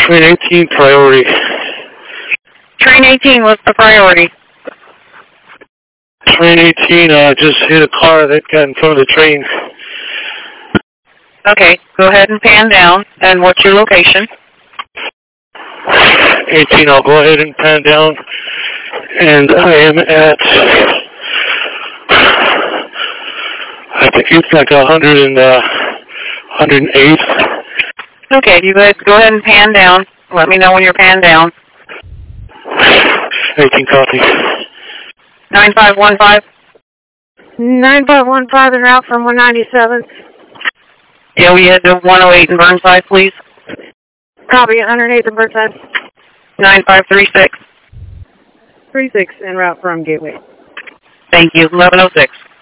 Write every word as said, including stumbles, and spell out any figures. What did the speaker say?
Train eighteen, priority. Train eighteen, what's the priority? Train eighteen, uh, just hit a car that got in front of the train. Okay, go ahead and pan down. And what's your location? eighteen, I'll go ahead and pan down. And I am at, I think it's like one hundred and, uh, one hundred eight. Okay, you guys go ahead and pan down. Let me know when you're pan down. eighteen, copy. nine five one five. nine five one five en route from one ninety-seven. Yeah, we head to one oh eight in Burnside, please. Copy, one oh eight in Burnside. nine five three six. three six en route from Gateway. Thank you, eleven oh six.